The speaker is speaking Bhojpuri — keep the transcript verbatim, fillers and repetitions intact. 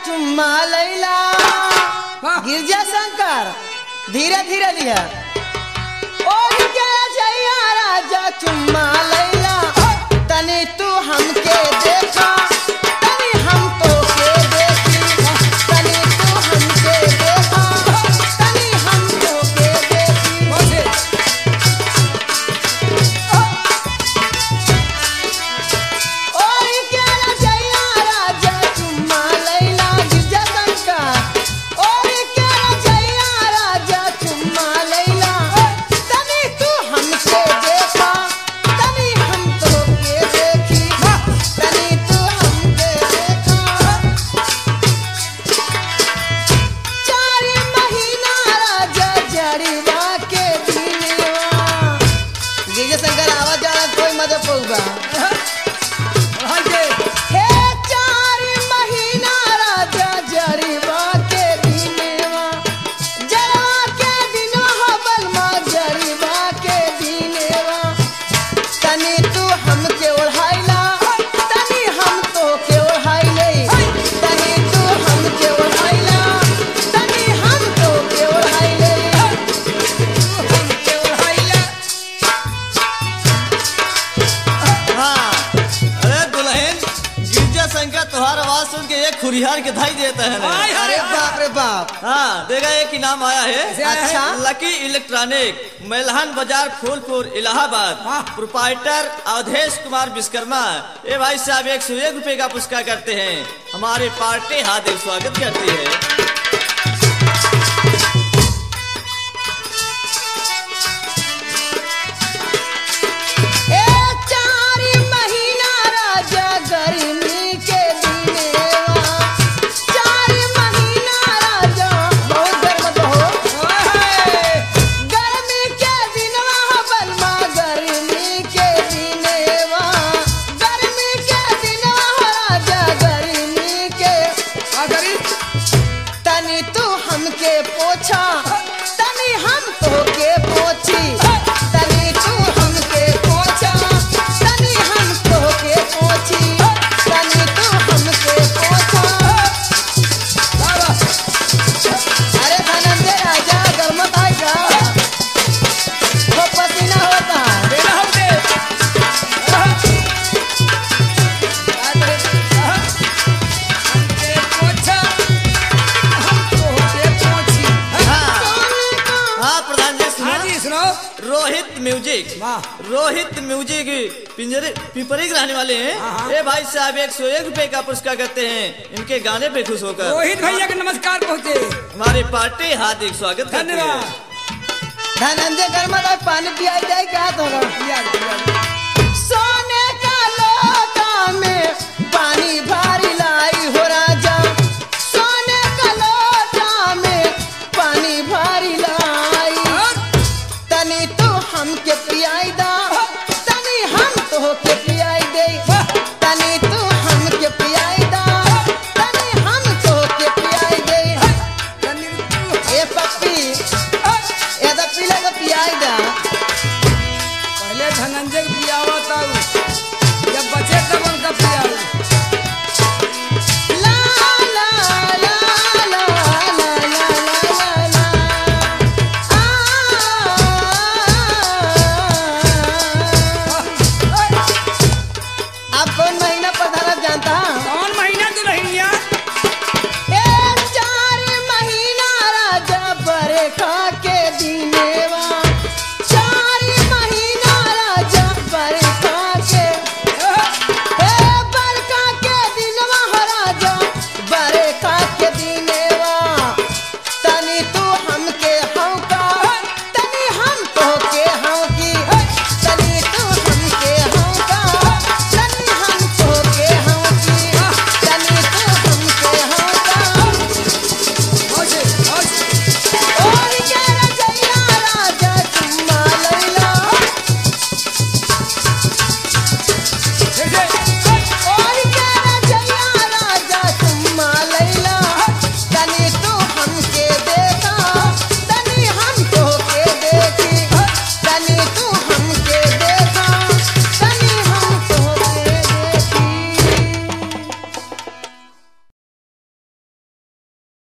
चुम्मा लैला गिरजा शंकर धीरे धीरे लिया और क्या जया राजा चुम्मा लैला तनी तू हमके देखा तनी हम तो के देखी तनी तू हमके देखा तनी हम तो के देखी और क्या जया राजा चुम्मा लैला गिरजा शंकर और क्या जया राजा चुम्मा लैला तनी तू हमके देखा तनी हम तो के देखी तनी तू हमके देखा चार महीना राजा जड़वा के दिनवा गिरजा शंकर आवाज जाना कोई मदद पौगा हे चार महीना राजा जड़वा के दिनवा जड़वा के दिनवा हो बलमा जड़वा के दिनवा तनी तू हमके ओढ़ाइला तनी हम तो के ओढ़ाइले तनी तू हमके ओढ़ाइला तनी हम तो के ओढ़ाइले हमके ओढ़ाइला हाँ, अरे दुल्हन गिरजा शंकर तुम्हारा आवाज सुन के एक खुरिहार के धाई देता है ना। अरे बाप रे बाप हाँ, देखा एक इनाम आया है। अच्छा। लकी इलेक्ट्रॉनिक मेलहन बाजार फूलपुर इलाहाबाद प्रोप्राइटर अवधेश कुमार विश्वकर्मा ये भाई साहब एक सौ एक रुपए का पुरस्कार करते हैं। हमारी पार्टी हार्दिक स्वागत करती है। ए चार महीना राजा गर्मी के दिनवा चार महीना राजा बहुत गर्म हो गर्मी के दिनवा हो बलमा गर्मी के दिनवा गर्मी के दिनवा हो राजा गर्मी के तनी तू हमके पोछा तनी हम तो के पोछी तनी तू हमके पोछा तनी हम तो के पोछी तनी तू हमके पोछा अरे धनंजय राजा गर्मत आएगा वो पसीना होता हाँ प्रधान जी सुनो। हाँ जी सुनो। रोहित म्यूजिक वाह। रोहित म्यूजिक पिंजरे पिपरी के रहने वाले हैं। ये भाई साहब एक सौ एक रुपए का पुरस्कार करते हैं इनके गाने पे खुश होकर। रोहित भैया के नमस्कार पहुँचे। हमारी पार्टी हार्दिक स्वागत करती है। धन्यवाद। धनंजय गर्मत आए पानी पिया जाए क्या तो पिया दे, पिया दे। सोने का लोटा में पानी भारी लाई हो राजा सोने का लोटा में पानी भारी लाई तनी तू हमके पियाई दा तनी हम तो के पियाई दे तनी तू हमके पियाई दा तनी हम तो के पियाई दे ए पप्पी ए दा पीला का पियाई दा पहले धनंजय के पियावा था जब बचे